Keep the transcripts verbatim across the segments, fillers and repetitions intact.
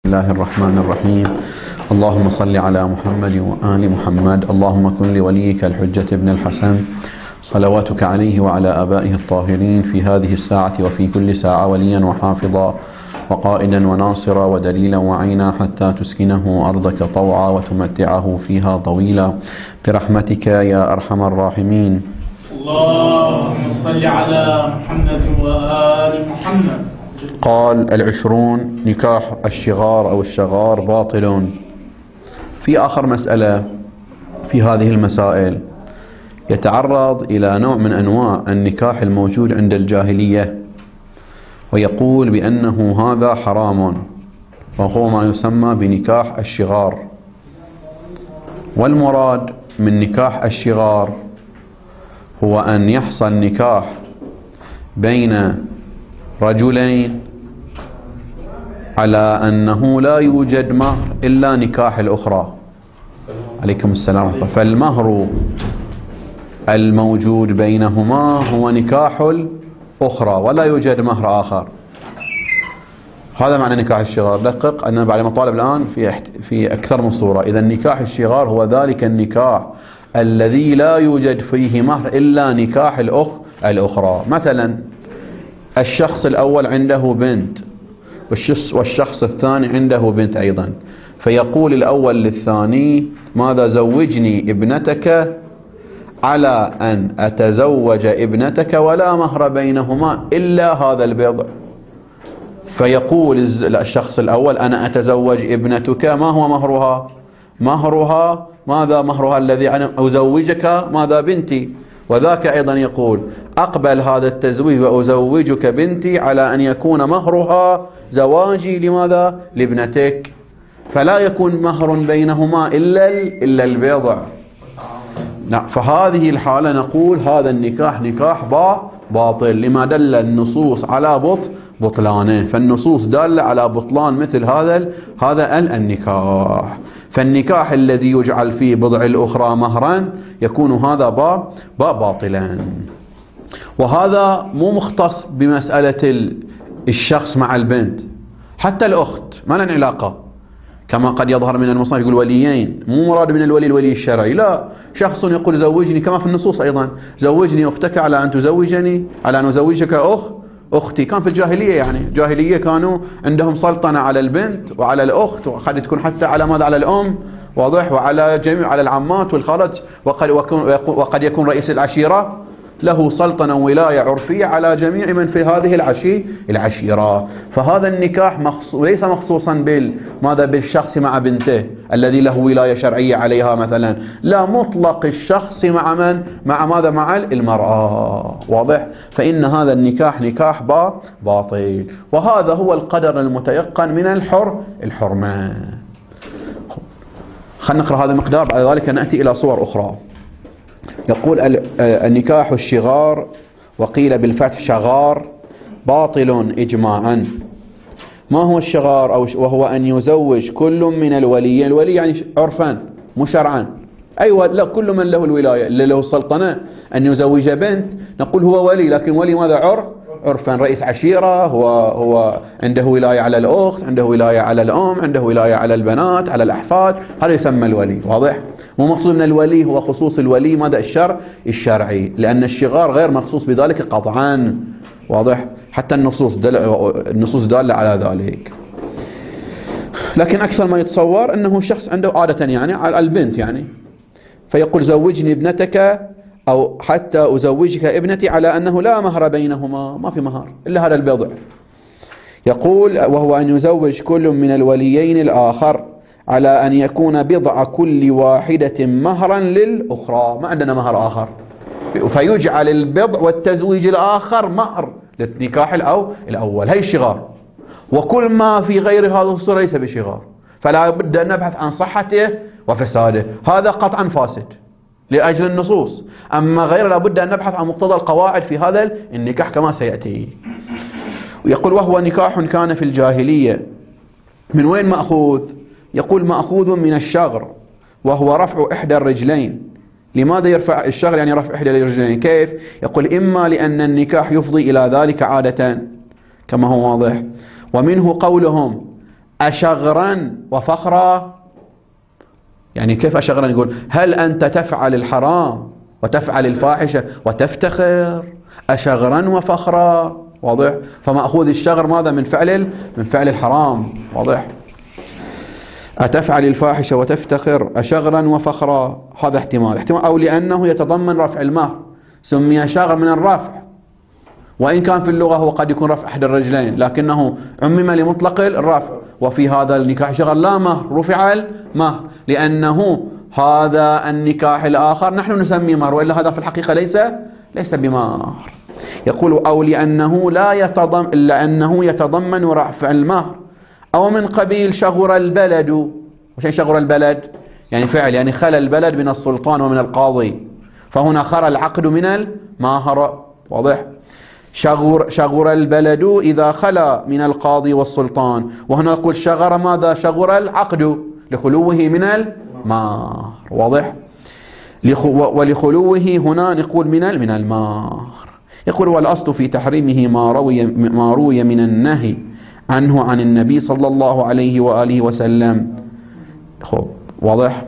الله الرحمن الرحيم. اللهم صل على محمد وآل محمد. اللهم كن لوليك الحجة ابن الحسن صلواتك عليه وعلى آبائه الطاهرين في هذه الساعة وفي كل ساعة وليا وحافظا وقائدا وناصرا ودليلا وعينا حتى تسكنه أرضك طوعا وتمتعه فيها طويلا برحمتك يا أرحم الراحمين. اللهم صل على محمد وآل محمد. قال العشرون: نكاح الشغار أو الشغار باطل. في آخر مسألة في هذه المسائل يتعرض إلى نوع من أنواع النكاح الموجود عند الجاهلية ويقول بأنه هذا حرام، وهو ما يسمى بنكاح الشغار. والمراد من نكاح الشغار هو أن يحصل نكاح بين رجلين على أنه لا يوجد مهر إلا نكاح الأخرى. عليكم السلام. فالمهر الموجود بينهما هو نكاح الأخرى ولا يوجد مهر آخر. هذا معنى نكاح الشغار. دقق أن بعد مطالب الآن في في أكثر من صورة. إذا نكاح الشغار هو ذلك النكاح الذي لا يوجد فيه مهر إلا نكاح الأخ الأخرى. مثلا الشخص الأول عنده بنت والشخص الثاني عنده بنت أيضا، فيقول الأول للثاني: ماذا زوجني ابنتك على أن أتزوج ابنتك ولا مهر بينهما إلا هذا البضع. فيقول الشخص الأول: أنا أتزوج ابنتك، ما هو مهرها؟ مهرها ماذا مهرها الذي أنا أزوجك؟ ماذا بنتي؟ وذاك أيضا يقول: أقبل هذا التزويج وأزوجك بنتي على أن يكون مهرها زواجي لماذا؟ لابنتك. فلا يكون مهر بينهما إلا إلا البضع. فهذه الحالة نقول هذا النكاح نكاح باطل، لما دل النصوص على بط بطلانه. فالنصوص دالة على بطلان مثل هذا هذا النكاح. فالنكاح الذي يجعل فيه بضع الأخرى مهرا يكون هذا با باطلا. وهذا مو مختص بمسألة الشخص مع البنت، حتى الأخت ما لها علاقة، كما قد يظهر من المصنف يقول وليين، مو مراد من الولي الولي الشرعي، لا، شخص يقول زوجني، كما في النصوص أيضا: زوجني أختك على أن تزوجني، على أن أزوجك أخ أختي. كان في الجاهلية، يعني الجاهلية كانوا عندهم سلطنة على البنت وعلى الأخت، وقد تكون حتى على ماذا؟ على الأم، واضح، وعلى جميع، على العمات والخالات، وقد, وقد يكون رئيس العشيرة له سلطنة ولاية عرفية على جميع من في هذه العشي العشيرة. فهذا النكاح مخصوص ليس مخصوصا بال ماذا بالشخص مع بنته الذي له ولاية شرعية عليها مثلا، لا، مطلق الشخص مع من؟ مع ماذا؟ مع المرأة، واضح. فإن هذا النكاح نكاح باطل، وهذا هو القدر المتيقن من الحر الحرمة. خلينا نقرأ هذا المقدار، بعد ذلك نأتي إلى صور أخرى. يقول النكاح الشغار، وقيل بالفتح شغار، باطل إجماعا. ما هو الشغار؟ أو وهو أن يزوج كل من الولي، الولي يعني عرفا مو شرعا، أيوة، لا، كل من له الولاية اللي له السلطنة أن يزوج بنت نقول هو ولي، لكن ولي ماذا؟ عرف عرفا، رئيس عشيرة، هو هو عنده ولاية على الأخت، عنده ولاية على الأم، عنده ولاية على البنات، على الأحفاد، هذا يسمى الولي، واضح. مو مقصود من الولي هو خصوص الولي ماذا؟ الشرع الشرعي، لأن الشغار غير مخصوص بذلك قطعا، واضح، حتى النصوص دل... النصوص دالة على ذلك. لكن أكثر ما يتصور أنه شخص عنده عادة يعني على البنت، يعني فيقول: زوجني ابنتك، أو حتى أزوجك ابنتي على أنه لا مهر بينهما، ما في مهر إلا هذا البضع. يقول: وهو أن يزوج كل من الوليين الآخر على أن يكون بضع كل واحدة مهرا للأخرى. ما عندنا مهر آخر، فيجعل البضع والتزويج الآخر مهر للنكاح الأو الأول. هي الشغار، وكل ما في غير هذا الصورة ليس بشغار، فلا بد أن نبحث عن صحته وفساده. هذا قطعا فاسد لأجل النصوص، أما غير لابد أن نبحث عن مقتضى القواعد في هذا النكاح كما سيأتي. ويقول: وهو نكاح كان في الجاهلية. من وين مأخوذ؟ يقول: مأخوذ من الشغر، وهو رفع إحدى الرجلين. لماذا يرفع الشغر؟ يعني رفع إحدى الرجلين. كيف؟ يقول: إما لأن النكاح يفضي إلى ذلك عادة كما هو واضح، ومنه قولهم أشغرا وفخرا. يعني كيف أشغرا؟ يقول هل أنت تفعل الحرام وتفعل الفاحشة وتفتخر؟ أشغرا وفخرا. واضح؟ فمأخوذ الشغر ماذا؟ من فعل من فعل الحرام. واضح؟ أتفعل الفاحشة وتفتخر أشغرا وفخرا، هذا احتمال. احتمال أو لأنه يتضمن رفع المهر، سمي شغر من الرفع، وإن كان في اللغة هو قد يكون رفع أحد الرجلين، لكنه عمم لمطلق الرفع. وفي هذا النكاح شغر لا مهر، رفع المهر، لأنه هذا النكاح الآخر نحن نسميه مهر، وإلا هذا في الحقيقة ليس ليس بمهر. يقول أو لأنه لا يتضمن لأنه يتضمن رفع المهر، أو من قبيل شغر البلد. وشين شغر البلد؟ يعني فعل، يعني خلى البلد من السلطان ومن القاضي، فهنا خرى العقد من المهر. واضح؟ شغر, شغر البلد إذا خلى من القاضي والسلطان، وهنا نقول شغر ماذا؟ شغر العقد لخلوه من المهر. واضح؟ ولخلوه هنا نقول من من المهر. يقول والأصل في تحريمه ما روي ما روي من النهي عنه عن النبي صلى الله عليه وآله وسلم. خب واضح؟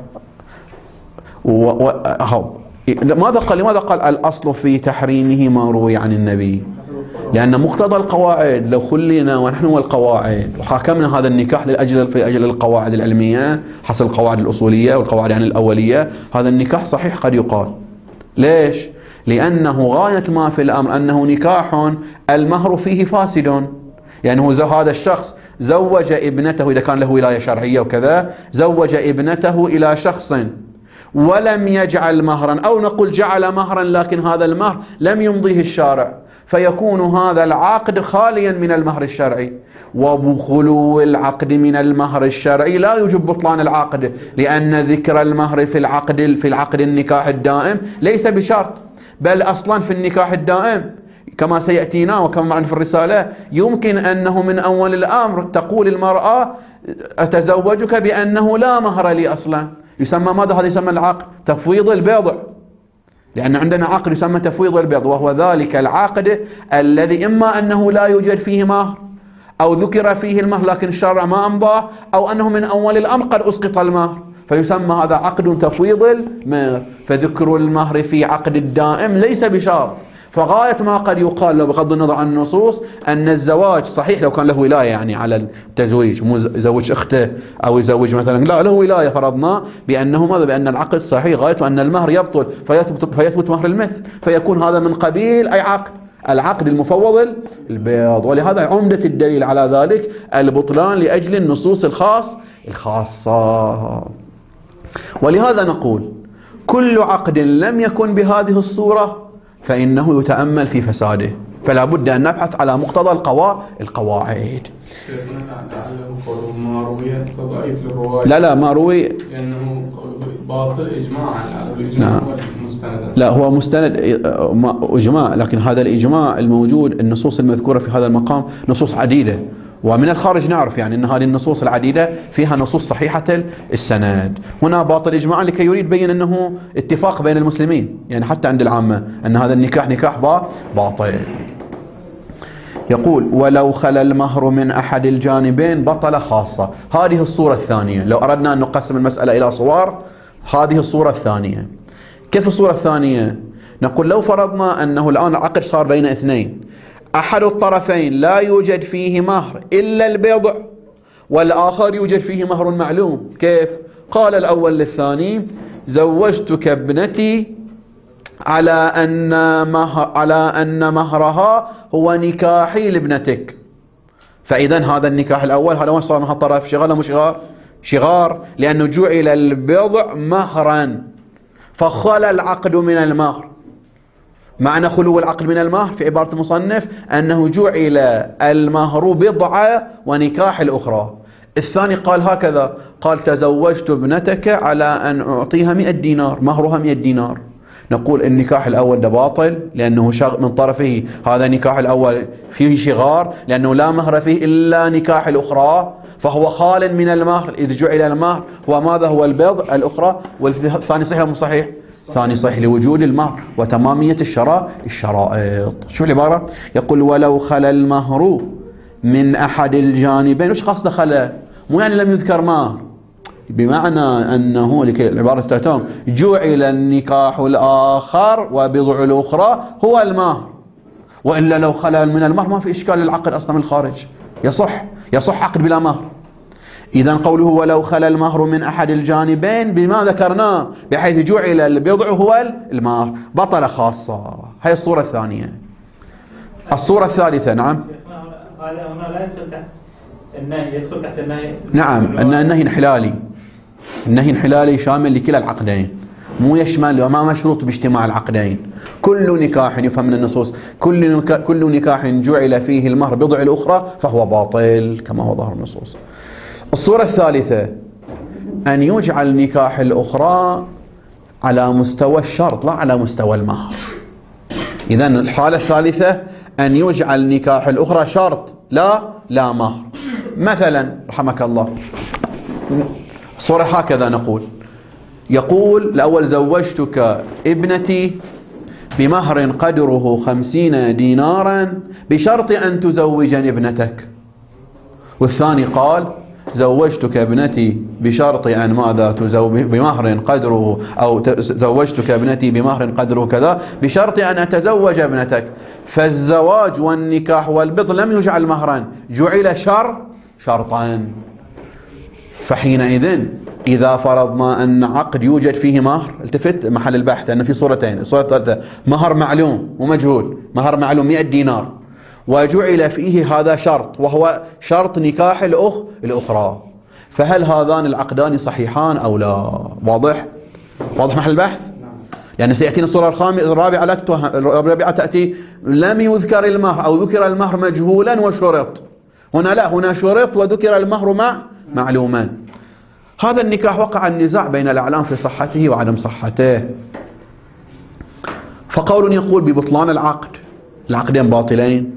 ماذا قال؟ لماذا قال الأصل في تحريمه ما روي عن النبي؟ لأن مقتضى القواعد لو خلينا ونحن والقواعد وحاكمنا هذا النكاح لأجل في أجل القواعد العلمية حسب القواعد الأصولية والقواعد يعني الأولية، هذا النكاح صحيح قد يقال. ليش؟ لأنه غاية ما في الأمر أنه نكاح المهر فيه فاسد. يعني هو هذا الشخص زوج ابنته إذا كان له ولاية شرعية وكذا، زوج ابنته إلى شخص ولم يجعل مهرا، أو نقول جعل مهرا لكن هذا المهر لم يمضيه الشارع، فيكون هذا العقد خاليا من المهر الشرعي. وبخلو العقد من المهر الشرعي لا يوجب بطلان العقد، لأن ذكر المهر في العقد في العقد النكاح الدائم ليس بشرط، بل أصلا في النكاح الدائم كما سيأتينا وكما معنا في الرسالة يمكن أنه من أول الأمر تقول المرأة أتزوجك بأنه لا مهر لي أصلا. يسمى ماذا؟ هذا يسمى العقد تفويض البيض، لأن عندنا عقد يسمى تفويض البيض، وهو ذلك العقد الذي إما أنه لا يوجد فيه مهر، أو ذكر فيه المهر لكن الشرع ما أمضاه، أو أنه من أول الأمر قد أسقط المهر، فيسمى هذا عقد تفويض المهر. فذكر المهر في عقد الدائم ليس بشرط. فغاية ما قد يقال لو بغض النظر عن النصوص أن الزواج صحيح لو كان له ولاية يعني على التزويج، مو يزوج أخته أو يزوج مثلا، لا له ولاية فرضنا بأنه ماذا؟ بأن العقد صحيح، غايته أن المهر يبطل فيثبت, فيثبت مهر المثل، فيكون هذا من قبيل أي عقد؟ العقد المفوض البيض. ولهذا عمدة الدليل على ذلك البطلان لأجل النصوص الخاص الخاصة. ولهذا نقول كل عقد لم يكن بهذه الصورة فإنه يتأمل في فساده، فلا بد أن نبحث على مقتضى القوا... القواعد. لا لا ما روي لأنه باطل إجماعا، الإجماع هو المستند. لا هو مستند إجماع، لكن هذا الإجماع الموجود النصوص المذكورة في هذا المقام نصوص عديدة، ومن الخارج نعرف يعني أن هذه النصوص العديدة فيها نصوص صحيحة السند. هنا باطل إجماعا لكي يريد بين أنه اتفاق بين المسلمين، يعني حتى عند العامة أن هذا النكاح نكاح باطل. يقول ولو خلى المهر من أحد الجانبين بطل خاصة. هذه الصورة الثانية، لو أردنا أن نقسم المسألة إلى صور، هذه الصورة الثانية. كيف الصورة الثانية؟ نقول لو فرضنا أنه الآن العقد صار بين اثنين، أحد الطرفين لا يوجد فيه مهر إلا البيض، والآخر يوجد فيه مهر معلوم. كيف؟ قال الأول للثاني زوجتك ابنتي على أن مهر على أن مهرها هو نكاحي لابنتك. فإذا هذا النكاح الأول هذا وين صار من هالطرف؟ شغار مو شغار؟ شغار، لأنه جعل البضع مهرا فخلى العقد من المهر. معنى خلو العقد من المهر في عبارة المصنف أنه جعل المهر بضعة ونكاح الأخرى. الثاني قال هكذا، قال تزوجت ابنتك على أن أعطيها مئة دينار، مهرها مئة دينار. نقول النكاح الأول ده باطل لأنه من طرفه هذا النكاح الأول فيه شغار، لأنه لا مهر فيه إلا نكاح الأخرى، فهو خال من المهر إذ جعل المهر وماذا هو البيض الأخرى. والثاني صحيح مو صحيح؟ ثاني صحيح لوجود المهر وتمامية الشراء الشرائط. شو العبارة؟ يقول ولو خلى المهر من أحد الجانبين. وش قصد خلى؟ مو يعني لم يذكر مهر، بمعنى أنه لكي العبارة تتم جعل النكاح الآخر وبضع الأخرى هو المهر، وإلا لو خلى من المهر ما في إشكال للعقد أصلا من الخارج، يصح يصح عقد بلا مهر. إذن قوله ولو خلى المهر من أحد الجانبين بما ذكرناه بحيث جعل البضع هو المهر بطل خاصة. هي الصورة الثانية. الصورة الثالثة نعم هذا هنا لا يدخل تحت النهي، يدخل تحت النهي. نعم أن النهي انحلالي، النهي انحلالي شامل لكلا العقدين، مو يشمل وما مشروط باجتماع العقدين. كل نكاح يفهم من النصوص كل نكاح, كل نكاح جعل فيه المهر بضع الأخرى فهو باطل كما هو ظاهر النصوص. الصورة الثالثة أن يجعل نكاح الأخرى على مستوى الشرط لا على مستوى المهر. إذن الحالة الثالثة أن يجعل نكاح الأخرى شرط لا لا مهر. مثلا رحمك الله صورة هكذا نقول، يقول الأول زوجتك ابنتي بمهر قدره خمسين دينارا بشرط أن تزوجني ابنتك، والثاني قال زوجتك ابنتي بشرط أن ماذا تزوج بمهر قدره أو زوجتك ابنتي بمهر قدره كذا بشرط أن أتزوج ابنتك. فالزواج والنكاح والبضع لم يجعل مهرا، جعل شر شرطا. فحينئذ إذا فرضنا أن عقد يوجد فيه مهر، التفت محل البحث أن في صورتين، الصورة الثالثة مهر معلوم ومجهول، مهر معلوم مئة دينار وجعل فيه هذا شرط وهو شرط نكاح الأخ الأخرى، فهل هذان العقدان صحيحان أو لا؟ واضح؟ واضح محل البحث؟ يعني سيأتينا الصورة الخامسة الرابعة لا الرابعة تأتي لم يذكر المهر أو ذكر المهر مجهولا وشرط، هنا لا، هنا شرط وذكر المهر مع معلوما. هذا النكاح وقع النزاع بين الأعلام في صحته وعدم صحته، فقول يقول ببطلان العقد، العقدين باطلين،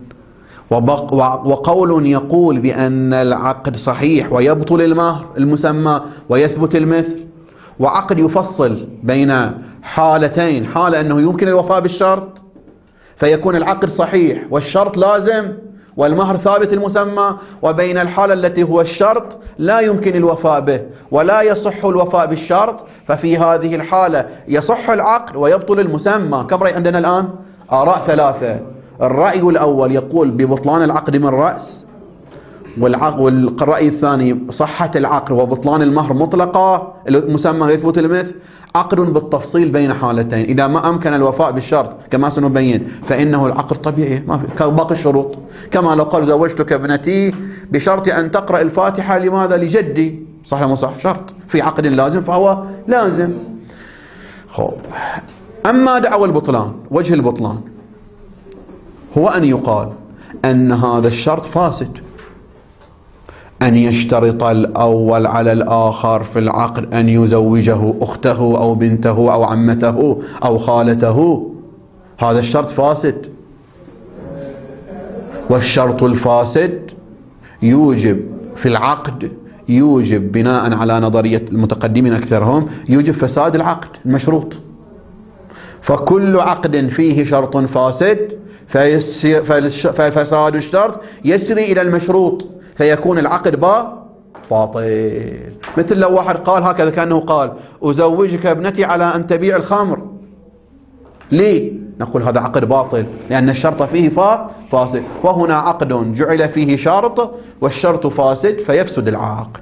وقول يقول بأن العقد صحيح ويبطل المهر المسمى ويثبت المثل، وعقد يفصل بين حالتين، حالة أنه يمكن الوفاء بالشرط فيكون العقد صحيح والشرط لازم والمهر ثابت المسمى، وبين الحالة التي هو الشرط لا يمكن الوفاء به ولا يصح الوفاء بالشرط، ففي هذه الحالة يصح العقد ويبطل المسمى. كم رأي عندنا الآن؟ آراء ثلاثة. الرأي الأول يقول ببطلان العقد من رأس، والرأي الثاني صحة العقد وبطلان المهر مطلقة المسمى يثبت المثل، عقد بالتفصيل بين حالتين. إذا ما أمكن الوفاء بالشرط كما سنبين فإنه العقد طبيعي ما في كباقي الشروط، كما لو قال زوجتك ابنتي بشرط أن تقرأ الفاتحة لماذا؟ لجدي، صح ولا مو صح؟ شرط في عقد لازم فهو لازم. خب. أما دعوى البطلان، وجه البطلان هو أن يقال أن هذا الشرط فاسد، أن يشترط الأول على الآخر في العقد أن يزوجه أخته أو بنته أو عمته أو خالته، هذا الشرط فاسد. والشرط الفاسد يوجب في العقد، يوجب بناء على نظرية المتقدمين أكثرهم يوجب فساد العقد المشروط. فكل عقد فيه شرط فاسد ففساد الشرط يسري إلى المشروط فيكون العقد با باطل. مثل لو واحد قال هكذا كأنه قال أزوجك ابنتي على أن تبيع الخمر، ليه؟ نقول هذا عقد باطل لأن الشرط فيه فا فاسد، وهنا عقد جعل فيه شرط والشرط فاسد فيفسد العقد.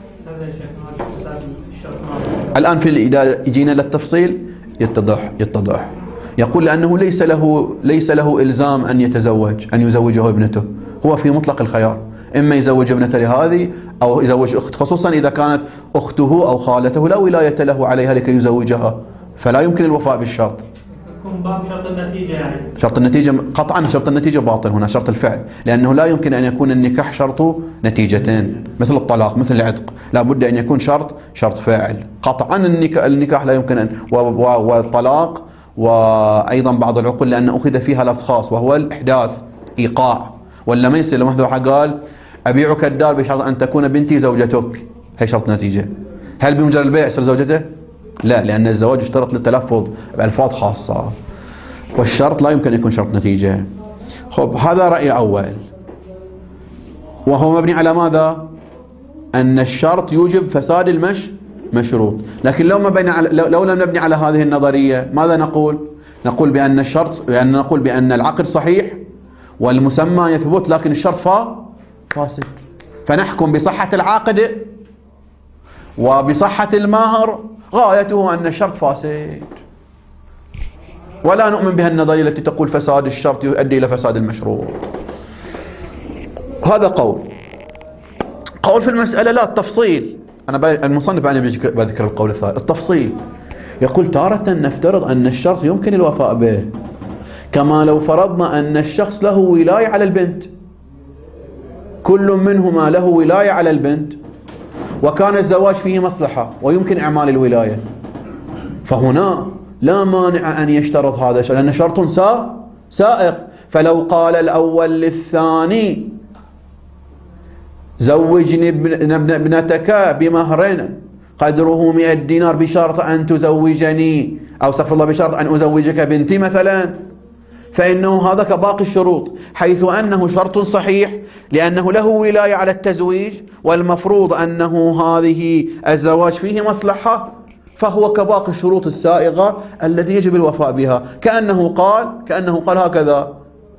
الآن في إذا جينا للتفصيل يتضح يتضح يقول لأنه ليس له ليس له إلزام أن يتزوج أن يزوجه ابنته، هو في مطلق الخيار، إما يزوج ابنته لهذه أو يزوج أخت، خصوصا إذا كانت أخته أو خالته لا ولاية له عليها لكي يزوجها فلا يمكن الوفاء بالشرط. يكون باب شرط النتيجة يعني. شرط النتيجة قطعا شرط النتيجة باطل هنا، شرط الفعل، لأنه لا يمكن أن يكون النكاح شرط نتيجتين مثل الطلاق مثل العتق، لا بد أن يكون شرط شرط فاعل قطعا. النكاح, النكاح لا يمكن أن والطلاق وأيضا بعض العقول لأن أخذ فيها لفظ خاص وهو الإحداث إيقاع، ولا ما يصير لما واحد قال أبيعك الدار بشرط أن تكون بنتي زوجتك، هي شرط نتيجة. هل بمجرد البيع يصير زوجته؟ لا، لأن الزواج اشترط للتلفظ بألفاظ خاصة، والشرط لا يمكن أن يكون شرط نتيجة. خب هذا رأي أول، وهو مبني على ماذا؟ أن الشرط يوجب فساد المش مشروط. لكن لو ما بني على لو لم نبني على هذه النظرية ماذا نقول؟ نقول بأن الشرط بأن نقول بأن العقد صحيح والمسمى يثبت لكن الشرط فاسد، فنحكم بصحة العقد وبصحة المهر غايته أن الشرط فاسد، ولا نؤمن بها النظرية التي تقول فساد الشرط يؤدي إلى فساد المشروط. هذا قول. قول في المسألة لا التفصيل. أنا المصنف أنا بذكر القول الثالث التفصيل. يقول تارة نفترض أن الشرط يمكن الوفاء به، كما لو فرضنا أن الشخص له ولاية على البنت، كل منهما له ولاية على البنت وكان الزواج فيه مصلحة ويمكن إعمال الولاية، فهنا لا مانع أن يشترط هذا الشرط لأن شرط سائغ. فلو قال الأول للثاني زوجني ابنتك بمهر قدره مئة دينار بشرط أن تزوجني، أو استغفر الله بشرط أن أزوجك بنتي مثلا، فإنه هذا كباقي الشروط، حيث أنه شرط صحيح لأنه له ولاية على التزويج والمفروض أنه هذه الزواج فيه مصلحة، فهو كباقي الشروط السائغة التي يجب الوفاء بها. كأنه قال كأنه قال هكذا: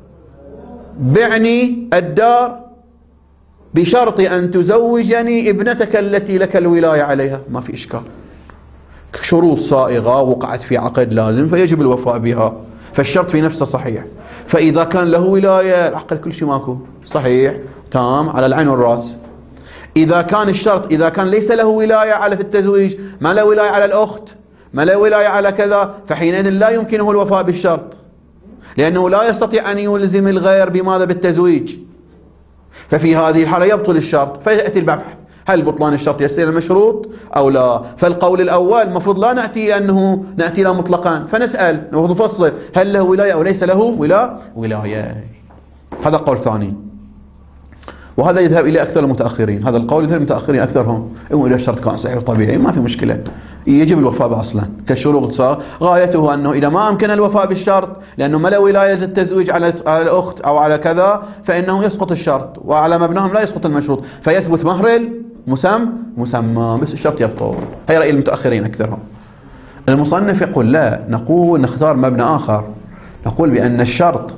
بعني الدار بشرط أن تزوجني ابنتك التي لك الولاية عليها. ما في إشكال، شروط صائغة وقعت في عقد لازم فيجب الوفاء بها، فالشرط في نفسه صحيح. فإذا كان له ولاية العقد كل شيء ماكو صحيح تام على العين والرأس. إذا كان الشرط إذا كان ليس له ولاية على في التزويج، ما له ولاية على الأخت، ما له ولاية على كذا، فحينئذ لا يمكنه الوفاء بالشرط، لأنه لا يستطيع أن يلزم الغير بماذا؟ بالتزويج. ففي هذه الحالة يبطل الشرط، فيأتي البحث هل بطلان الشرط يستلزم المشروط أو لا. فالقول الأول المفروض لا نأتي أنه نأتي له مطلقا، فنسأل نفصل هل له ولاية أو ليس له ولا ولاية. هذا قول ثاني، وهذا يذهب إلى أكثر المتأخرين. هذا القول يذهب المتأخرين أكثرهم يقول إذا الشرط كان صحيح وطبيعي ما في مشكلة، يجب الوفاء به أصلا كالشروط صار. غايته أنه إذا ما أمكن الوفاء بالشرط لأنه ما له ولاية التزويج على الأخت أو على كذا، فإنه يسقط الشرط، وعلى مبناهم لا يسقط المشروط، فيثبت مهر المسمى مسمى بس الشرط يبطل. هي رأي المتأخرين أكثرهم. المصنف يقول لا، نقول نختار مبنى آخر، نقول بأن الشرط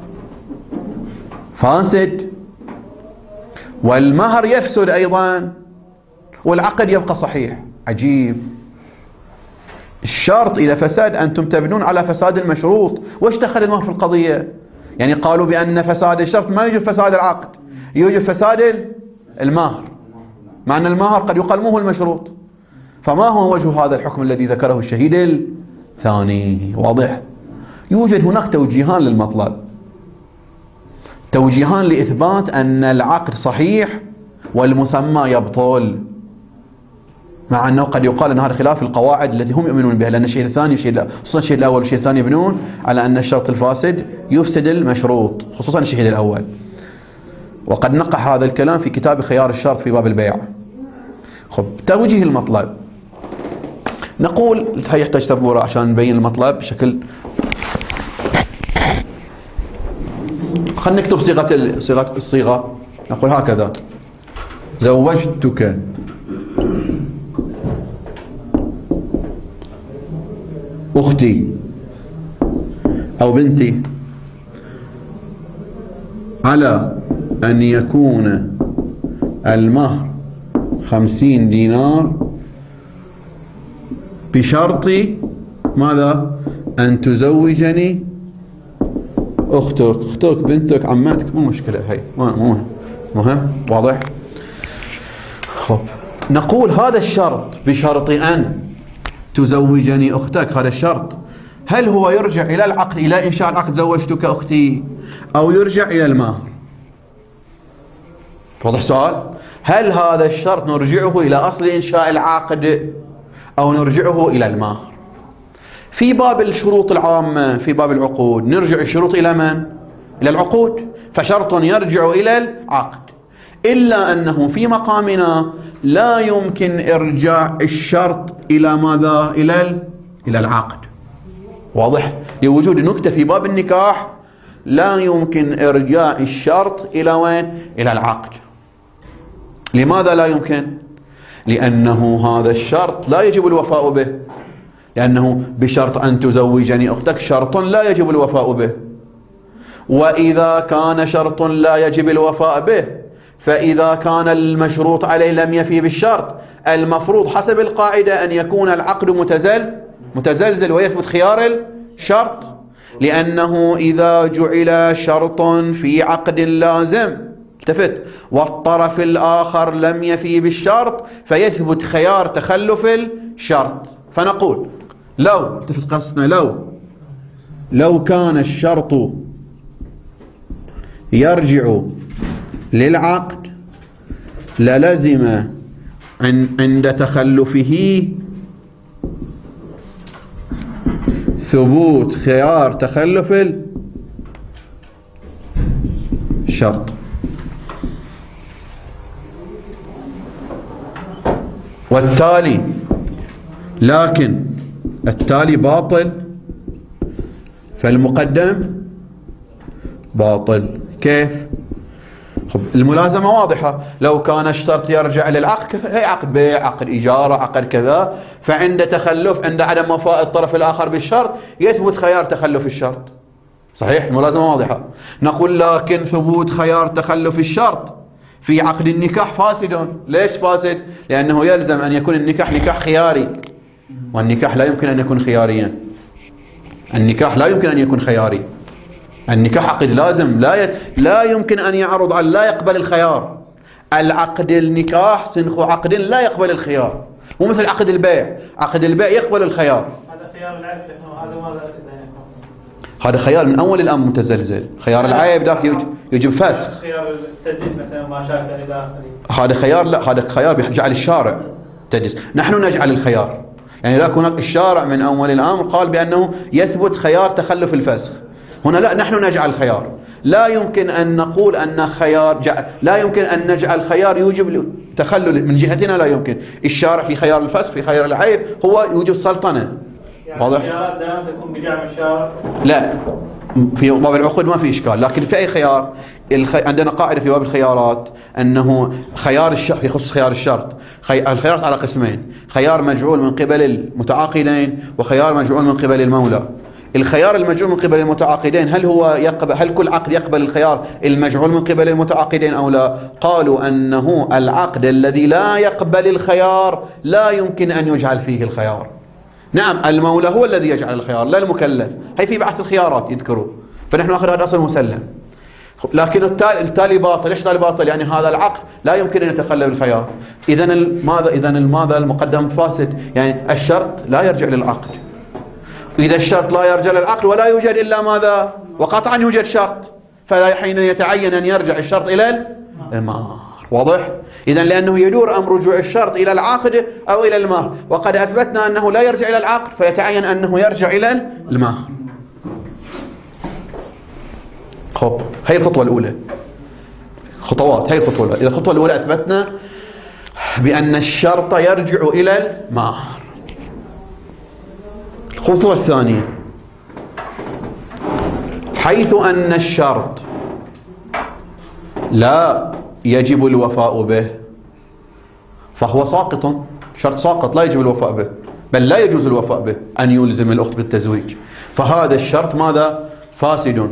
فاسد والمهر يفسد أيضا والعقد يبقى صحيح. عجيب، الشرط إذا فساد أنتم تبنون على فساد المشروط، وايش دخل المهر في القضية؟ يعني قالوا بأن فساد الشرط ما يوجب فساد العقد، يوجب فساد المهر، مع أن المهر قد يقال مو هو المشروط. فما هو وجه هذا الحكم الذي ذكره الشهيد الثاني؟ واضح، يوجد هناك توجيهان للمطلب، توجيهان لإثبات أن العقد صحيح والمسمى يبطل، مع أنه قد يقال أن هذا خلاف القواعد التي هم يؤمنون بها، لأن الشيء الثاني الشيء خصوصا الشيء الأول والشيء الثاني يبنون على أن الشرط الفاسد يفسد المشروط، خصوصا الشيء الأول. وقد نقح هذا الكلام في كتاب خيار الشرط في باب البيع. خب، توجيه المطلب نقول هي يحتاج سبورة عشان نبين المطلب بشكل. خلينا نكتب صيغة صيغة الصيغة. نقول هكذا: زوجتك أختي أو بنتي على أن يكون المهر خمسين دينار بشرط ماذا؟ أن تزوجني أختك، أختك بنتك عماتك، مو مشكلة، هي مو مهم. واضح؟ خب، نقول هذا الشرط بشرط أن تزوجني أختك، هذا الشرط هل هو يرجع إلى العقد، إلى إنشاء العقد زوجتك أختي، أو يرجع إلى المهر؟ واضح السؤال؟ هل هذا الشرط نرجعه إلى أصل إنشاء العقد أو نرجعه إلى المهر؟ في باب الشروط العامة في باب العقود نرجع الشروط إلى من؟ إلى العقود، فشرط يرجع إلى العقد، إلا أنه في مقامنا لا يمكن إرجاع الشرط إلى ماذا؟ إلى إلى العقد. واضح؟ لوجود نكتة في باب النكاح لا يمكن إرجاع الشرط إلى وين؟ إلى العقد. لماذا لا يمكن؟ لأنه هذا الشرط لا يجب الوفاء به، لأنه بشرط أن تزوجني أختك شرط لا يجب الوفاء به. وإذا كان شرط لا يجب الوفاء به، فإذا كان المشروط عليه لم يفي بالشرط، المفروض حسب القاعدة أن يكون العقد متزل متزلزل ويثبت خيار الشرط، لأنه إذا جعل شرط في عقد لازم التفت والطرف الآخر لم يفي بالشرط فيثبت خيار تخلف الشرط. فنقول لو التفت قصدنا لو لو كان الشرط يرجع للعقد للزم عند تخلفه ثبوت خيار تخلف الشرط. والتالي لكن التالي باطل، فالمقدم باطل. كيف؟ الملازمة واضحة، لو كان الشرط يرجع للعقد هي عقد بيع، عقد إجارة، عقد كذا، فعند تخلف عند عدم وفاء الطرف الآخر بالشرط يثبت خيار تخلف الشرط. صحيح؟ الملازمة واضحة. نقول لكن ثبوت خيار تخلف الشرط في عقد النكاح فاسد. ليش فاسد؟ لأنه يلزم أن يكون النكاح نكاح خياري، والنكاح لا يمكن أن يكون خياريا. النكاح لا يمكن أن يكون خياري، النكاح عقد لازم لا ي... لا يمكن أن يعرض على لا يقبل الخيار. العقد النكاح سنخ عقد لا يقبل الخيار، مو مثل عقد البيع، عقد البيع يقبل الخيار. هذا خيار العيب، هذا ماذا هذا خيار من أول الأمر متزلزل. خيار العيب ذاك يجب فسخ. خيار التدليس مثلا ما شاكل إلى آخره. هذا خيار لا، هذا خيار بيجعل الشارع تدليس، نحن نجعل الخيار. يعني لا هناك الشارع من أول الأمر قال بأنه يثبت خيار تخلف الفسخ، هنا لا، نحن نجعل خيار. لا يمكن أن نقول أن خيار جع... لا يمكن أن نجعل خيار يوجب تخلل من جهتنا، لا يمكن. الشارع في خيار الفسخ في خيار العيب هو يوجب سلطنة. يعني واضح؟ الخيارات دائما تكون بدعم الشارع. لا، في باب العقود ما في إشكال، لكن في أي خيار الخ... عندنا قاعدة في باب الخيارات أنه خيار الشرط يخص خيار الشرط. خي... الخيارات على قسمين، خيار مجعول من قبل المتعاقدين وخيار مجعول من قبل المولى. الخيار المجعول من قبل المتعاقدين هل هو يقبل، هل كل عقد يقبل الخيار المجعول من قبل المتعاقدين أو لا؟ قالوا أنه العقد الذي لا يقبل الخيار لا يمكن أن يجعل فيه الخيار. نعم، المولى هو الذي يجعل الخيار لا المكلف، هي في بعض الخيارات يذكروا، فنحن نأخذ هذا أصل مسلم. لكن التالي باطل. ليش التالي باطل؟ يعني هذا العقد لا يمكن أن يتخلف الخيار. إذن ماذا؟ إذن ماذا المقدم فاسد؟ يعني الشرط لا يرجع للعقد. إذا الشرط لا يرجع للعقد ولا يوجد إلا ماذا؟ وقطعا يوجد شرط، فلا حين يتعين أن يرجع الشرط إلى المهر. واضح؟ إذن لأنه يدور أمر رجوع الشرط إلى العقد أو إلى المهر، وقد أثبتنا أنه لا يرجع إلى العقد فيتعين أنه يرجع إلى المهر. خب، هي الخطوة الأولى. خطوات، هي الخطوة الأولى. إذا الخطوة الأولى أثبتنا بأن الشرط يرجع إلى المهر. الخطوة الثانية، حيث أن الشرط لا يجب الوفاء به فهو ساقط، شرط ساقط لا يجب الوفاء به، بل لا يجوز الوفاء به أن يلزم الأخت بالتزويج، فهذا الشرط ماذا؟ فاسد.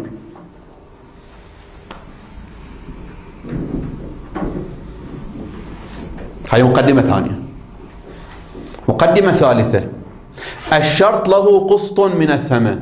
هذه مقدمة ثانية. مقدمة ثالثة، الشرط له قسط من الثمن.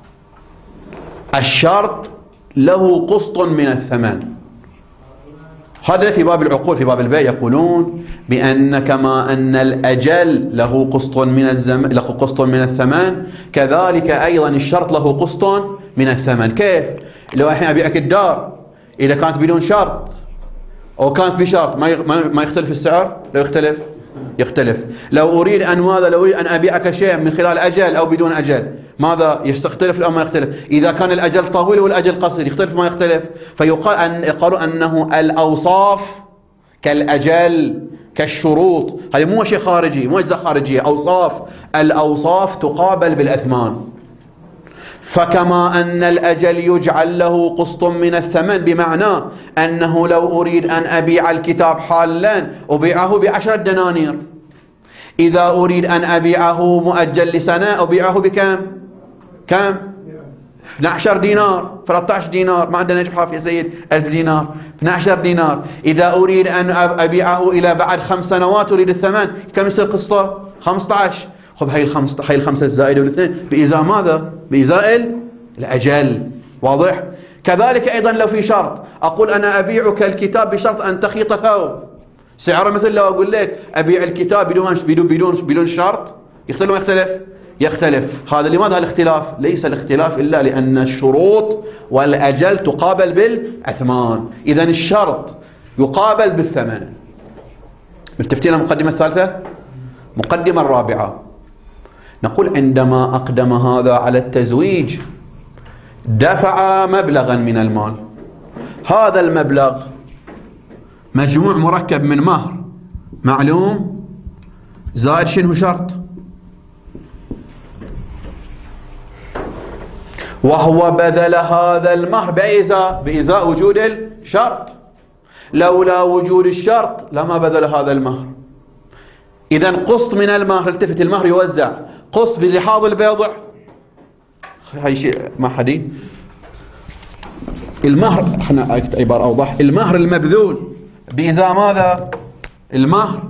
الشرط له قسط من الثمن. هذا في باب العقود. في باب البيع يقولون بأن كما أن الأجل له قسط من الزمن له قسط من الثمن، كذلك أيضا الشرط له قسط من الثمن. كيف؟ لو الحين أبيعك الدار إذا كانت بدون شرط أو كانت بشرط ما ما يختلف السعر؟ لا يختلف، يختلف. لو أريد أن ماذا؟ لو أريد أن أبيعك شيء من خلال أجل أو بدون أجل، ماذا؟ يختلف أو ما يختلف؟ إذا كان الأجل طويل والأجل قصير يختلف ما يختلف؟ فيقال أن يقالوا أنه الأوصاف كالأجل كالشروط، هذه مو شيء خارجي، مو أجزاء خارجية، أوصاف. الأوصاف تقابل بالأثمان، فكما أن الأجل يجعل له قسط من الثمن، بمعنى أنه لو أريد أن أبيع الكتاب حالا أبيعه بعشرة دنانير، إذا أريد أن أبيعه مؤجل لسنة أبيعه بكم؟ كم؟ اثني عشر دينار، ثلاثة عشر دينار، ما عندنا نجحها يا سيد، ألف دينار، اثني عشر دينار. إذا أريد أن أبيعه إلى بعد خمس سنوات أريد الثمن، كم يصير قسطه؟ خمسة عشر. خب هاي الخمسة هاي الخمسة الزائدة والاثنين بإزاء ماذا؟ بإزاء الأجل. واضح؟ كذلك أيضا لو في شرط، أقول أنا أبيعك الكتاب بشرط أن تخيط ثوب، سعره مثل لو أقول لك أبيع الكتاب بدون بدون بدون بدون شرط، يختلف ما يختلف؟ يختلف. هذا لماذا الاختلاف؟ ليس الاختلاف إلا لأن الشروط والأجل تقابل بالأثمان، إذا الشرط يقابل بالثمن. ملتفتين المقدمة الثالثة؟ مقدمة الرابعة، نقول عندما أقدم هذا على التزويج دفع مبلغا من المال، هذا المبلغ مجموع مركب من مهر معلوم زائد شنو شرط، وهو بذل هذا المهر بإزاء بإزاء وجود الشرط، لولا وجود الشرط لما بذل هذا المهر. إذن قسط من المهر، التفت المهر يوزع قسط بلحاظ البيضع، هاي شيء ما حدي المهر، احنا عبارة أوضح، المهر المبذول بإزاء ماذا؟ المهر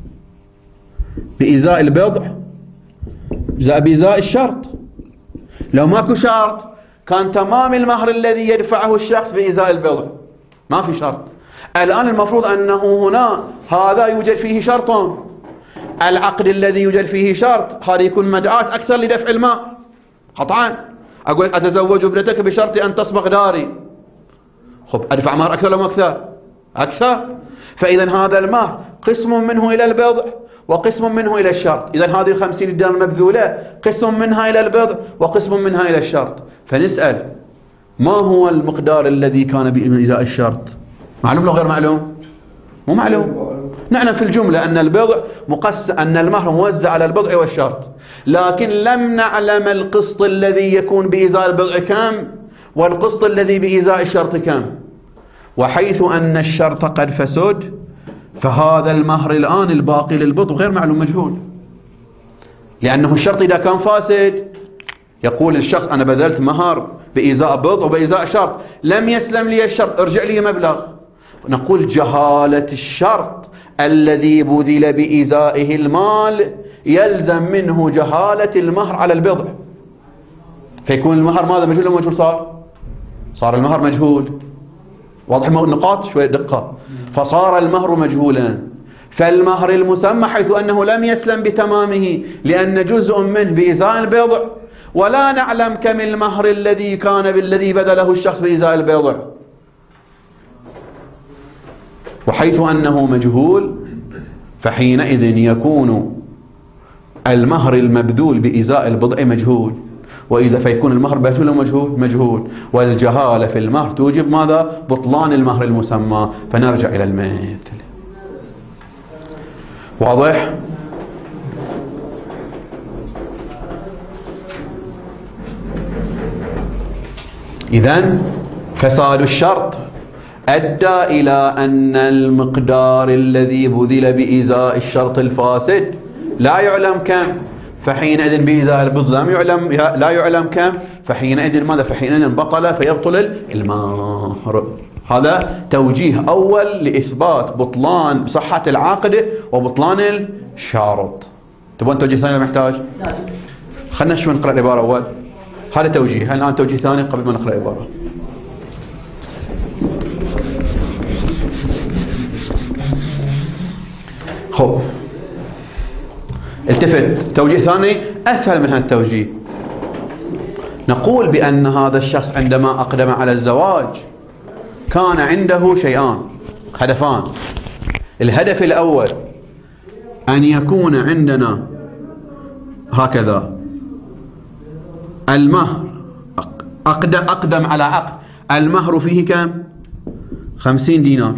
بإزاء البيضع بإزاء الشرط. لو ماكو شرط كان تمام المهر الذي يدفعه الشخص بإزاء البيضع، ما في شرط. الآن المفروض أنه هنا هذا يوجد فيه شرط، العقد الذي يوجد فيه شرط هذا يكون مدعاة أكثر لدفع المهر قطعا. أقول أتزوج ابنتك بشرط أن تصبغ داري، خب أدفع مهر أكثر ولا أكثر؟ أكثر. فإذا هذا المهر قسم منه إلى البيضع وقسم منه إلى الشرط، إذا هذه الخمسين دينار المبذولة قسم منها إلى البيضع وقسم منها إلى الشرط. فنسأل ما هو المقدار الذي كان بإزاء الشرط؟ معلوم لو غير معلوم؟ مو معلوم. نعلم في الجملة أن البيضع مقسم، أن المهر موزع على البيضع والشرط، لكن لم نعلم القسط الذي يكون بإزاء البيضع كم والقسط الذي بإزاء الشرط كم. وحيث أن الشرط قد فسد فهذا المهر الآن الباقي للبيضع غير معلوم مجهول، لأنه الشرط إذا كان فاسد يقول الشخص أنا بذلت مهر بإزاء بيضع وبإزاء شرط، لم يسلم لي الشرط ارجع لي مبلغ. نقول جهالة الشرط الذي بذل بإزائه المال يلزم منه جهالة المهر على البيضع، فيكون المهر ماذا؟ مجهول ولا مجهول؟ صار صار المهر مجهول. واضح النقاط شوية دقة. فصار المهر مجهولا، فالمهر المسمى حيث أنه لم يسلم بتمامه لأن جزء منه بإزاء البيضع، ولا نعلم كم المهر الذي كان بالذي بذله الشخص بإزاء البيضع. وحيث أنه مجهول فحينئذ يكون المهر المبذول بإزاء البضع مجهول، وإذا فيكون المهر مجهول مجهول مجهول، والجهالة في المهر توجب ماذا؟ بطلان المهر المسمى. فنرجع إلى المثل. واضح؟ إذن فساد الشرط أدى إلى أن المقدار الذي بذل بإزاء الشرط الفاسد لا يعلم كم، فحينئذ بإزاء البضع لم يعلم لا يعلم كم، فحينئذ ماذا؟ فحينئذ بطل فيبطل المهر. هذا توجيه أول لإثبات بطلان صحة العقد وبطلان الشارط. تبون توجيه ثاني محتاج؟ خلنا شوي نقرأ العبارة أول. هذا توجيه، الآن توجيه ثاني قبل ما نقرأ العبارة. خب التفت، توجيه ثاني أسهل من هذا التوجيه. نقول بأن هذا الشخص عندما أقدم على الزواج كان عنده شيئان، هدفان. الهدف الأول أن يكون عندنا هكذا المهر، أقدم على عقد، المهر فيه كم؟ خمسين دينار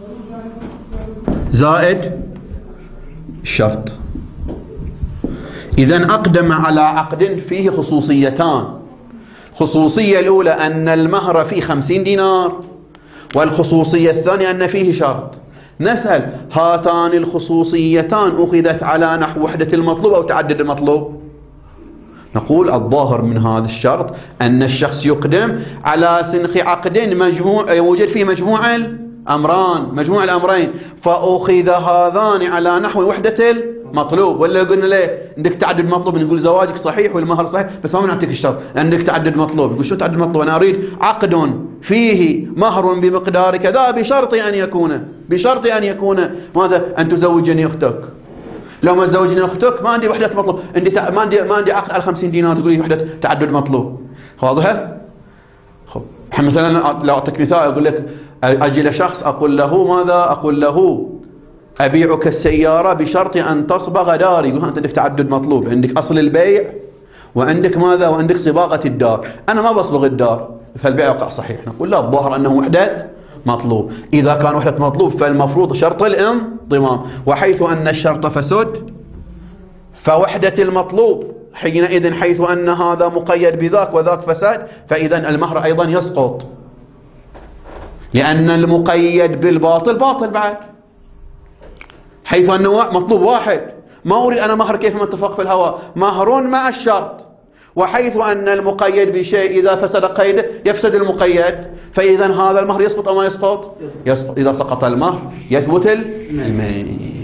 زائد الشرط. إذن أقدم على عقد فيه خصوصيتان. الخصوصية الأولى أن المهر فيه خمسين دينار، والخصوصية الثانية أن فيه شرط. نسأل هاتان الخصوصيتان أخذت على نحو وحدة المطلوب أو تعدد المطلوب؟ نقول الظاهر من هذا الشرط أن الشخص يقدم على سنخ عقد مجموع يوجد فيه مجموع الأمران، مجموع الأمرين، فأخذ هذان على نحو وحدة المطلوب. ولا قلنا ليه عندك تعدد مطلوب، نقول زواجك صحيح والمهر صحيح بس ما بنعطيك الشرط عندك تعدد مطلوب. يقول شو تعدد مطلوب؟ أنا أريد عقد فيه مهر بمقدار كذا بشرط أن يكون بشرط أن يكون ماذا؟ أن تزوجني أختك. لو ما تزوجني أختك ما عندي وحدة مطلوب، عندي تع... ما عندي ما عندي عقد على خمسين دينار تقول لي وحدة تعدد مطلوب. واضحة؟ خب مثلا لو أعطيك مثال أقول لك أجي لشخص أقول له ماذا؟ أقول له أبيعك السيارة بشرط أن تصبغ داري. يقول أنت عندك تعدد مطلوب، عندك أصل البيع وعندك ماذا؟ وعندك صباغة الدار. أنا ما بصبغ الدار فالبيع يقع صحيح. نقول لا، الظاهر أنه وحدة مطلوب. إذا كان وحدة مطلوب فالمفروض شرط الانضمام، وحيث أن الشرط فسد فوحدة المطلوب حينئذ حيث أن هذا مقيد بذاك وذاك فساد، فإذا المهر أيضا يسقط، لأن المقيد بالباطل باطل بعد. حيث أنه مطلوب واحد، ما أريد أنا مهر كيف ما اتفق في الهواء، مهر مع الشرط. وحيث أن المقيد بشيء إذا فسد قيده يفسد المقيد، فإذا هذا المهر يسقط أو ما يسقط؟ يسقط. إذا سقط المهر يثبت الميت.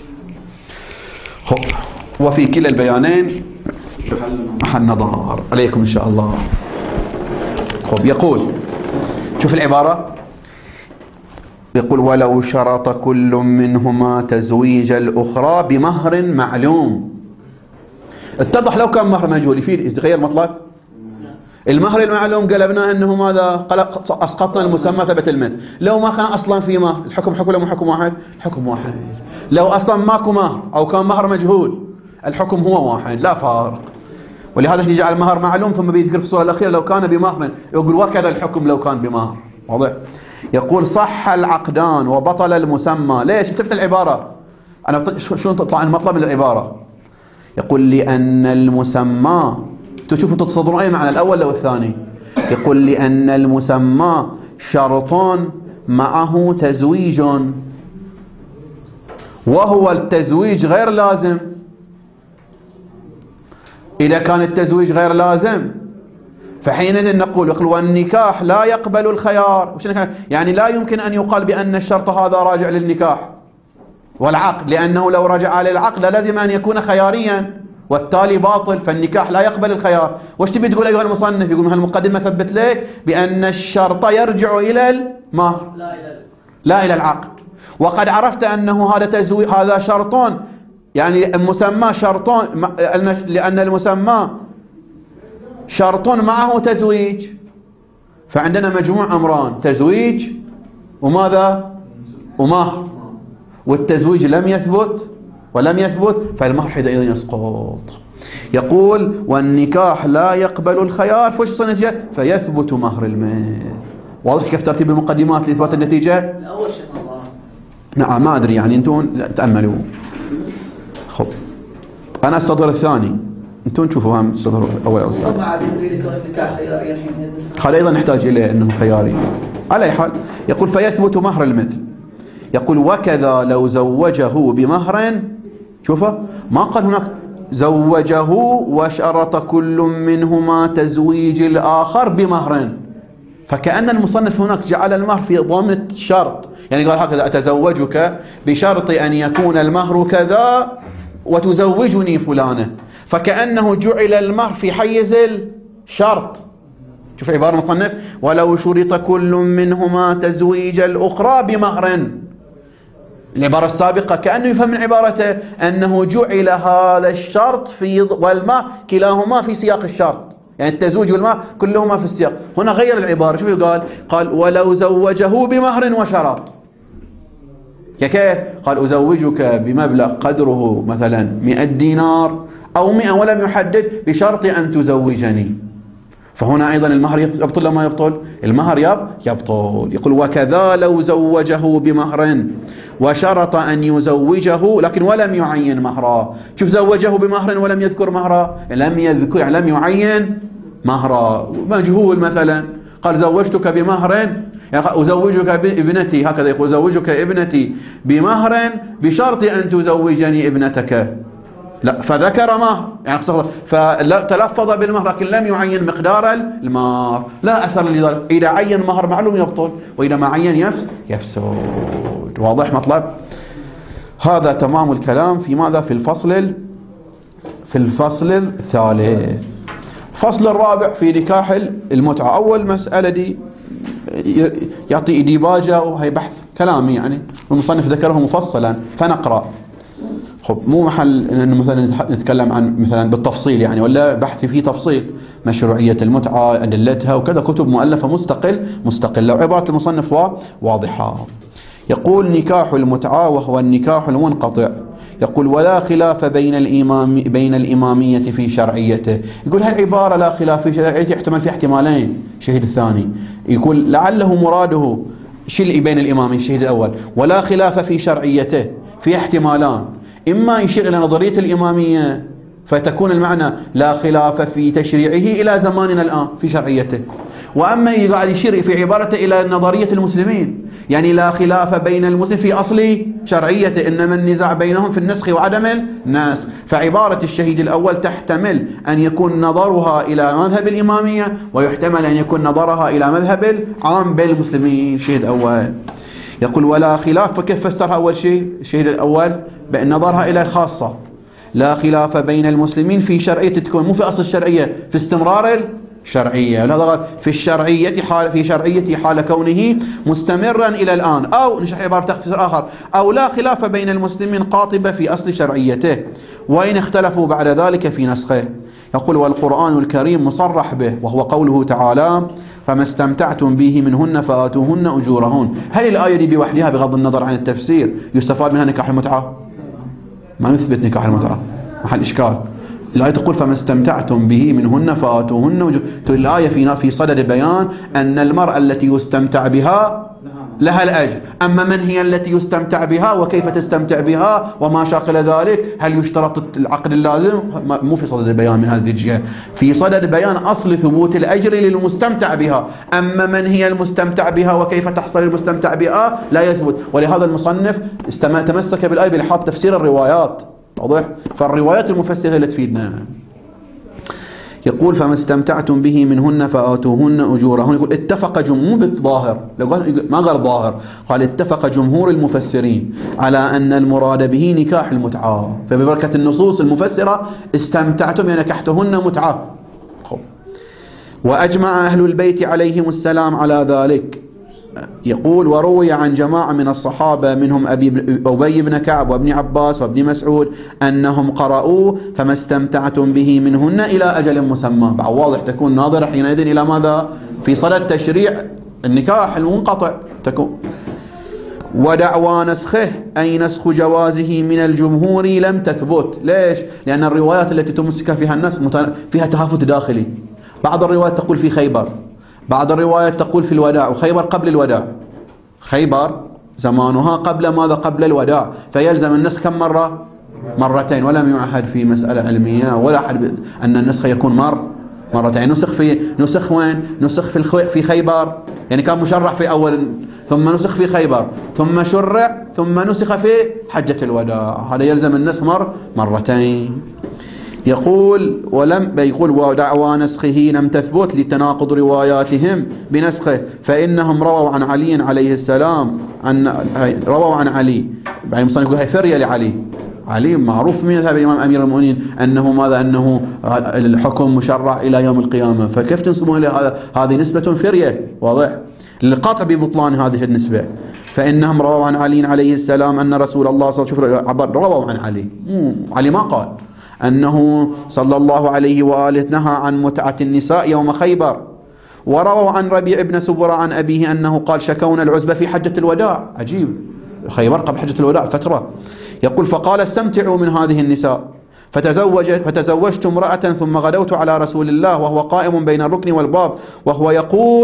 وفي كلا البيانين محل نظر عليكم إن شاء الله. خب يقول شوف العبارة، يقول ولو شرط كل منهما تزويج الأخرى بمهر معلوم. اتضح لو كان مهر مجهول يفيد يتغير مطلق المهر المعلوم، قلبناه انه ماذا؟ اسقطنا المسمى ثبت المثل. لو ما كان اصلا في مهر الحكم حكم ولا مو حكم واحد؟ حكم واحد. لو اصلا ماكو مهر او كان مهر مجهول الحكم هو واحد لا فارق. ولهذا يجعل المهر معلوم ثم بيذكر في الصورة الأخيرة لو كان بمهر، يقول وكذا الحكم لو كان بمهر. واضح؟ يقول صح العقدان وبطل المسمى. ليش؟ شفت العبارة أنا شو تطلع المطلب من العبارة؟ يقول لأن المسمى، تشوفوا تتصدرون أي معنى الأول أو الثاني؟ يقول لأن المسمى شرط معه تزويج، وهو التزويج غير لازم. إذا كان التزويج غير لازم فحينئذ نقول يقول والنكاح لا يقبل الخيار. يعني لا يمكن أن يقال بأن الشرط هذا راجع للنكاح والعقد، لأنه لو رجع للعقد لازم أن يكون خياريا والتالي باطل، فالنكاح لا يقبل الخيار. وش تبي تقول أيها المصنف؟ يقول هالمقدمة ثبت لك بأن الشرط يرجع إلى المهر لا إلى لا إلى العقد. وقد عرفت أنه هذا تزويج، هذا شرطون، يعني المسمى شرطون، لأن المسمى شرط معه تزويج، فعندنا مجموع أمران تزويج وماذا؟ ومهر. والتزويج لم يثبت ولم يثبت فالمهر حينئذ يسقط. يقول والنكاح لا يقبل الخيار، فوش النتيجة؟ فيثبت مهر المثل. واضح كيف ترتيب المقدمات لإثبات النتيجة؟ الأول شيء الله نعم ما أدري يعني أنتم تأملوا. خب أنا الصدر الثاني أنتم تشوفوا هم الصدر الأول أو الثاني. هذا أيضا نحتاج إليه أنه خياري. على أي حال يقول فيثبت مهر المثل. يقول وكذا لو زوجه بمهر، شوفه ما قال هناك زوجه وشرط كل منهما تزويج الآخر بمهر، فكأن المصنف هناك جعل المهر في ضمن الشرط. يعني قال هكذا أتزوجك بشرط أن يكون المهر كذا وتزوجني فلانة، فكأنه جعل المهر في حيز الشرط. شوف عبارة المصنف ولو شرط كل منهما تزويج الأخرى بمهر. العبارة السابقة كأنه يفهم من عبارته أنه جعل هذا الشرط في والمهر كلاهما في سياق الشرط، يعني التزويج والمهر كلهما في السياق. هنا غير العبارة، شوف قال؟ قال ولو زوجه بمهر وشرط. كيف؟ قال أزوجك بمبلغ قدره مثلا مئة دينار أو مئة ولم يحدد بشرط أن تزوجني، فهنا أيضا المهر يبطل لما يبطل؟ المهر يب يبطل. يقول وكذا لو زوجه بمهر وشرط أن يزوجه لكن ولم يعين مهرا. شوف زوجه بمهر ولم يذكر مهرا، لم يذكر يعني لم يعين مهرا، مجهول مثلا قال زوجتك بمهر يعني أزوجك ابنتي، هكذا يقول زوجك ابنتي بمهر بشرط أن تزوجني ابنتك، لا فذكر مهر يعني فتلفظ بالمهر لكن لم يعين مقدار المهر، لا أثر لذلك. إذا عين مهر معلوم يبطل، وإذا ما عين يفسد. واضح مطلب؟ هذا تمام الكلام في ماذا؟ في الفصل في الفصل الثالث. الفصل الرابع في نكاح المتعة. أول مسألة دي يعطي ديباجة وهي بحث كلامي يعني المصنف ذكره مفصلا فنقرأ. خب مو محل انه مثلا نتكلم عن مثلا بالتفصيل يعني، ولا بحث فيه تفصيل مشروعية المتعة أدلتها وكذا، كتب مؤلفة مستقل مستقلة وعبارة المصنف واضحة. يقول نكاح المتعة وهو النكاح المنقطع. يقول ولا خلاف بين الإمام بين الإمامية في شرعيته. يقول هاي عبارة لا خلاف في شرعيته يحتمل في احتمالين. الشهيد الثاني يقول لعله مراده شيء بين الإمامين الشهيد الأول، ولا خلاف في شرعيته في احتمالان، إما يشير إلى نظرية الإمامية فتكون المعنى لا خلاف في تشريعه إلى زماننا الآن في شرعيته، وأما يقعد يشير في عبارته إلى نظرية المسلمين يعني لا خلاف بين المسلمين في أصل شرعيته، إنما النزاع بينهم في النسخ وعدم الناس. فعبارة الشهيد الأول تحتمل أن يكون نظرها إلى مذهب الإمامية، ويحتمل أن يكون نظرها إلى مذهب العام بين المسلمين الشهيد الأول. يقول ولا خلاف، فكيف فسرها أول شيء الشهيد الأول؟ بأن نظرها إلى الخاصة، لا خلاف بين المسلمين في شرعية تكون، مو في أصل الشرعية، في استمرار الشرعية، لا في الشرعية حال في شرعية حال كونه مستمرا إلى الآن، أو نشرح عبارة تفسير آخر، أو لا خلاف بين المسلمين قاطبة في أصل شرعيته وإن اختلفوا بعد ذلك في نسخه. يقول والقرآن الكريم مصرح به، وهو قوله تعالى فما استمتعتم به منهن فآتوهن أجورهن. هل الآية دي بوحدها بغض النظر عن التفسير يستفاد منها نكاح المتعة؟ ما يثبت نكاح المتعة، محل إشكال. الآية تقول فما استمتعتم به منهن فآتوهن أجورهن. الآية في في صدد بيان أن المرأة التي يستمتع بها لها الأجر، أما من هي التي يستمتع بها وكيف تستمتع بها وما شاكل ذلك، هل يشترط العقد اللازم؟ مو في صدد البيان من هذه الجهة، في صدد بيان أصل ثبوت الأجر للمستمتع بها، أما من هي المستمتع بها وكيف تحصل المستمتع بها لا يثبت. ولهذا المصنف تمسك بالآية بلحاظ تفسير الروايات، واضح؟ فالروايات المفسرة اللي تفيدنا. يقول فما استمتعتم به منهن فآتوهن أجورهن. يقول اتفق جمهور بالظاهر، ما قال ظاهر، قال اتفق جمهور المفسرين على أن المراد به نكاح المتعة، فببركة النصوص المفسرة استمتعتم يعني نكحتهن متعة. وأجمع أهل البيت عليهم السلام على ذلك. يقول وروي عن جماعة من الصحابة منهم أبي أبي بن كعب وابن عباس وابن مسعود أنهم قرأوا فما استمتعتم به منهن إلى أجل مسمى. بعد واضح تكون ناظرة حينئذ إلى ماذا؟ في صدد تشريع النكاح المنقطع تكون. ودعوى نسخه أي نسخ جوازه من الجمهور لم تثبت. ليش؟ لأن الروايات التي تمسك فيها الناس فيها تهافت داخلي. بعض الروايات تقول في خيبر، بعض الروايات تقول في الوداع، وخيبر قبل الوداع، خيبر زمانها قبل ماذا؟ قبل الوداع، فيلزم النسخ كم مرة؟ مرتين، ولم يعهد في مسألة علمية ولا أحد أن النسخ يكون مر مرتين. نسخ في نسخ وين؟ نسخ في الخي في خيبر، يعني كان مشرع في أول ثم نسخ في خيبر ثم شرع ثم نسخ في حجة الوداع، هذا يلزم النسخ مر مرتين. يقول ولم يقول ودعوى نسخه لم تثبت لتناقض رواياتهم بنسخه، فإنهم رووا عن علي عليه السلام عن رووا عن علي، بعدين مصنف يقول هي فرية لعلي، علي معروف من مذهب الإمام أمير المؤمنين أنه ماذا؟ أنه الحكم مشرع إلى يوم القيامة، فكيف تنسبون إلى هذا؟ هذه نسبة فرية، واضح للقطع ببطلان هذه النسبة. فإنهم رووا عن علي عليه السلام أن رسول الله صلى الله عليه وسلم رووا عن علي، علي ما قال أنه صلى الله عليه وآله نهى عن متعة النساء يوم خيبر. ورووا عن ربيع بن سبرة عن أبيه أنه قال شكونا العزبة في حجة الوداع. عجيب، خيبر قبل حجة الوداع فترة. يقول فقال استمتعوا من هذه النساء، فتزوجت فتزوجت امرأة ثم غدوت على رسول الله وهو قائم بين الركن والباب وهو يقول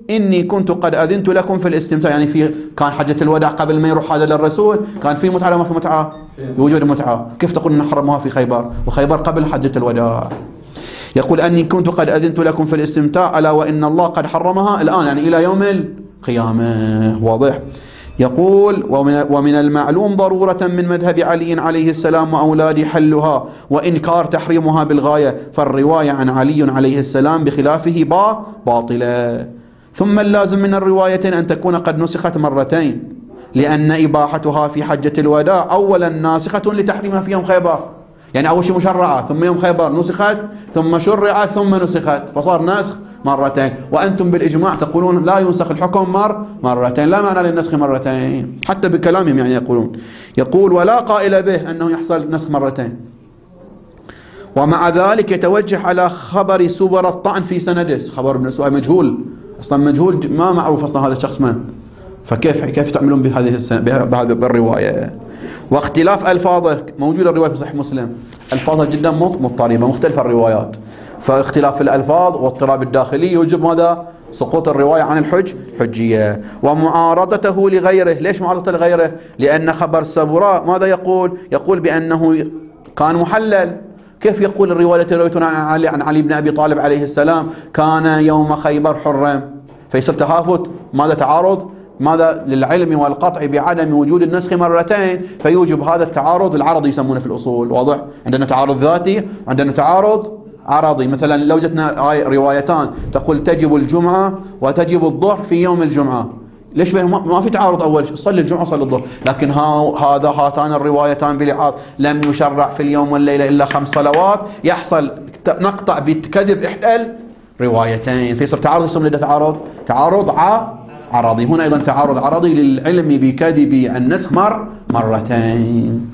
إني كنت قد أذنت لكم في الاستمتاع، يعني في كان حجة الوداع قبل ما يروح هذا للرسول كان في متعة ما في متعة؟ يوجد متعة. كيف تقول أن حرموها في خيبر وخيبر قبل حجة الوداع؟ يقول أني كنت قد أذنت لكم في الاستمتاع ألا وإن الله قد حرمها الآن، يعني إلى يوم القيامة. واضح. يقول ومن, ومن المعلوم ضرورة من مذهب علي عليه السلام وأولاد حلها وإنكار تحريمها بالغاية، فالرواية عن علي عليه السلام بخلافه با باطلة. ثم اللازم من الروايتين أن تكون قد نسخت مرتين، لأن إباحتها في حجة الوداع أولا ناسخة لتحريمها في يوم خيبر، يعني أول شيء مشرعة ثم يوم خيبر نسخت ثم شرعت ثم نسخت، فصار ناسخ مرتين. وأنتم بالإجماع تقولون لا ينسخ الحكم مر مرتين، لا معنى للنسخ مرتين حتى بكلامهم يعني يقولون. يقول ولا قائل به أنه يحصل نسخ مرتين، ومع ذلك يتوجه على خبر سبر الطعن في سنده. خبر ابن سوء مجهول أصلا، مجهول ما معروف أصلا هذا الشخص من، فكيف كيف تعملون بهذه السنة بهذه الرواية؟ واختلاف ألفاظه موجود الرواية في صحيح مسلم، ألفاظها جدا مضطربة مختلفة الروايات، فاختلاف في الألفاظ واضطراب الداخلي يوجب ماذا؟ سقوط الرواية عن الحج حجية. ومعارضته لغيره. ليش معارضته لغيره؟ لأن خبر سبراء ماذا يقول؟ يقول بأنه كان محلل. كيف يقول الرواية التي رويتنا عن علي عن علي بن أبي طالب عليه السلام كان يوم خيبر حرم، فيصير تهافت؟ ماذا تعارض؟ ماذا؟ للعلم والقطع بعدم وجود النسخ مرتين، فيوجب هذا التعارض العرضي يسمونه في الأصول. واضح؟ عندنا تعارض ذاتي وعندنا تعارض عرضي. مثلا لو جتنا روايتان تقول تجب الجمعة وتجب الظهر في يوم الجمعة، ليش ما في تعارض؟ أول شيء صلي الجمعة صلي الظهر، لكن هذا هاتان الروايتان بلحاظ لم يشرع في اليوم والليلة إلا خمس صلوات، يحصل نقطع بكذب إحدى الروايتين، فيصير تعارض يسمى لدى تعارض تعارض عرضي. هنا أيضا تعارض عرضي للعلم بكذب النسخ مر مرتين.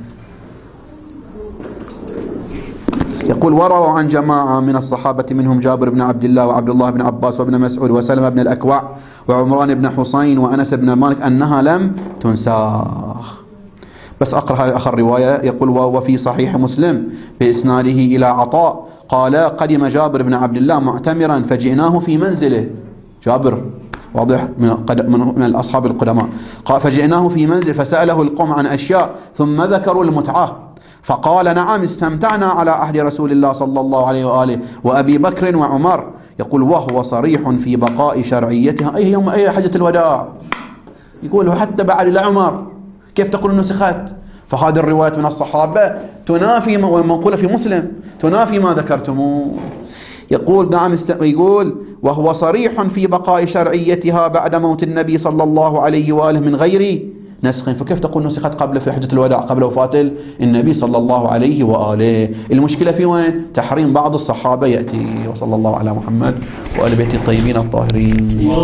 يقول وروى عن جماعة من الصحابة منهم جابر بن عبد الله وعبد الله بن عباس وابن مسعود وسلمة بن الأكوع وعمران بن حسين وأنس بن مالك أنها لم تنساخ. بس أقرأ آخر رواية. يقول وفي صحيح مسلم بإسناده إلى عطاء قال قدم جابر بن عبد الله معتمرا فجئناه في منزله. جابر واضح من, من الأصحاب القدماء. قال فجئناه في منزل فسأله القوم عن أشياء ثم ذكروا المتعة فقال نعم استمتعنا على عهد رسول الله صلى الله عليه وآله وأبي بكر وعمر. يقول وهو صريح في بقاء شرعيتها أي يوم أي حجة الوداع، يقول حتى بعد لعمر كيف تقول نسخت؟ فهذه الروايات من الصحابة تنافي منقولة في مسلم تنافي ما ذكرتموه. يقول نعم است... يقول وهو صريح في بقاء شرعيتها بعد موت النبي صلى الله عليه وآله من غير نسخ، فكيف تقول نسخت قبل في حجة الوداع قبل وفاة النبي صلى الله عليه وآله؟ المشكلة في وين؟ تحريم بعض الصحابة يأتي. وصلى الله على محمد وآل بيته الطيبين الطاهرين.